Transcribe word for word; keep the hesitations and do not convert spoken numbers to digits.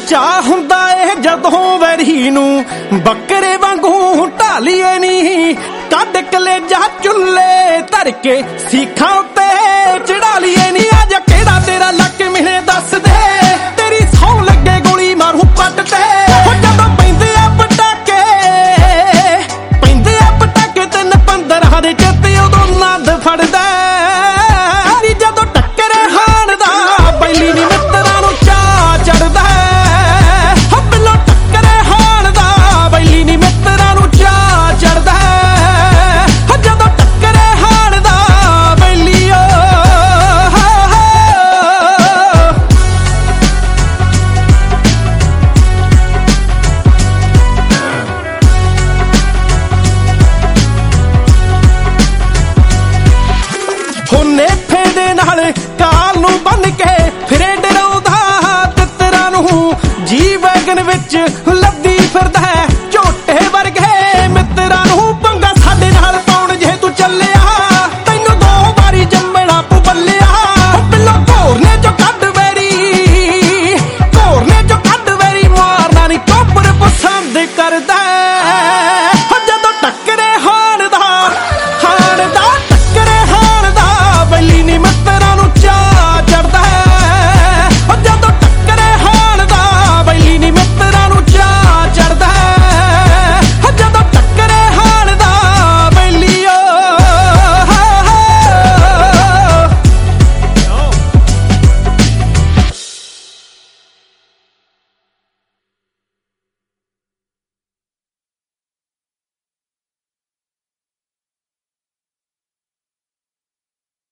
ਚਾਹ ਹੁੰਦਾ ਏ ਜਦੋਂ ਵੈਰੀ ਨੂੰ ਬੱਕਰੇ ਵਾਂਗੂ ਢਾਲੀਏ ਨੀ ਕੱਢ ਕਲੇਜਾ ਚੁੱਲੇ ਧਰ ਕੇ ਸੀਖਾਂ ਉੱਤੇ ਚੜਾ ਲਈਏ ਨੀ ਆਜਾ ਕਿਹੜਾ ਤੇਰਾ ਲੱਕ ਮਿਲੇ ਦੱਸ ਦੇ ਤੇਰੀ ਸੌ ਲੱਗੇ ਗੋਲੀ ਮਾਰੂ ਪੱਟ ਤੇ ਹੋ ਜਦੋਂ ਪੈਂਦੇ ਆ ਪਟਾਕੇ ਪੈਂਦੇ ਆ ਪਟਾਕੇ ਤਿੰਨ ਪੰਦਰਾਂ ਦੇ ਚਿੱਤੇ ਉਦੋਂ ਨੰਦ ਫੜਦਾ ਨੀ ਜਦੋਂ ਟੱਕਰੇ ਹਾਣ ਦਾ ਬੈਲੀ ਨੀ ਮਿੱਤਰਾਂ ਨੂੰ ਚਾਅ ਚੜਦਾ ਹੋ ਬਿੱਲੋ ਟੱਕਰੇ ਹਾਣ ਦਾ ਬੈਲੀ ਨੀ ਮਿੱਤਰਾਂ ਨੂੰ ਚਾਅ ਚੜਦਾ ਹੋ ਜਦੋਂ ਟੱਕਰੇ ਹਾਣ ਦਾ ਬੈਲੀ ਓ ਹੋਨੇ ਫੇਦੇ ਨਾਲ ਕਾਲ ਨੂੰ ਬੰਨ ਕੇ ਫਿਰੇ ਡਰਾਉਂਦਾ ਤਿੱਤਰਾਂ ਨੂੰ ਜੀ ਵੈਗਨ ਵਿੱਚ